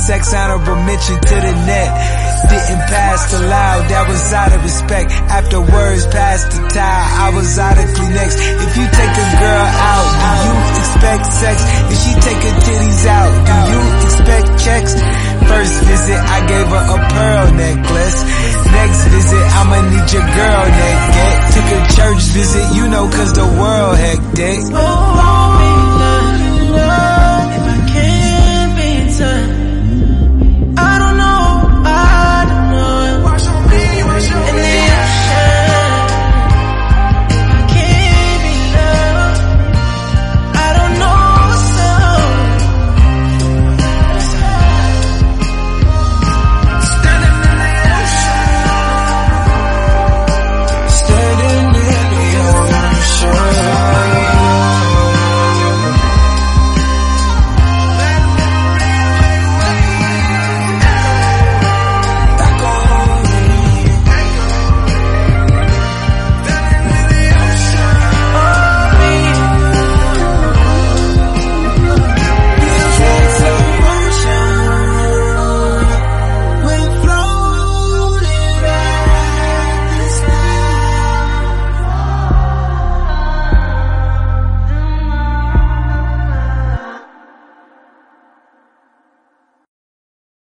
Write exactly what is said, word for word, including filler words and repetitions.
sex, honorable mention to the net. Didn't pass the loud, that was out of respect. After words passed the towel, I was out of Kleenex. If you take a girl out, do you expect sex? If she take her titties out, do you expect checks? First visit, I gave her a pearl necklace. Next visit, I'ma need your girl naked. Took a church visit, you know, cause the world hectic. Oh,